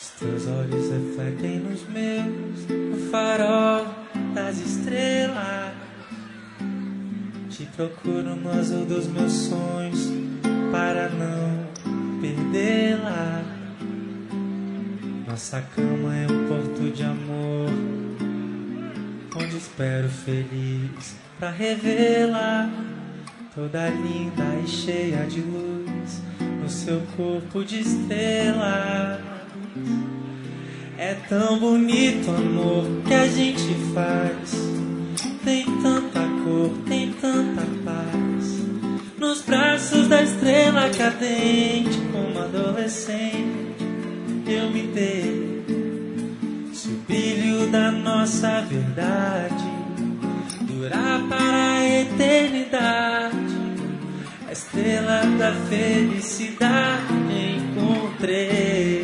Teus olhos refletem nos meus, no farol das estrelas. Te procuro no azul dos meus sonhos, para não perdê-la. Nossa cama é um porto de amor, onde espero feliz pra revê-la. Toda linda e cheia de luz, no seu corpo de estrela. É tão bonito o amor que a gente faz, tem tanta cor, tem tanta paz. Nos braços da estrela cadente, como adolescente, eu me dei. Se o brilho da nossa verdade durar para a eternidade, a estrela da felicidade encontrei.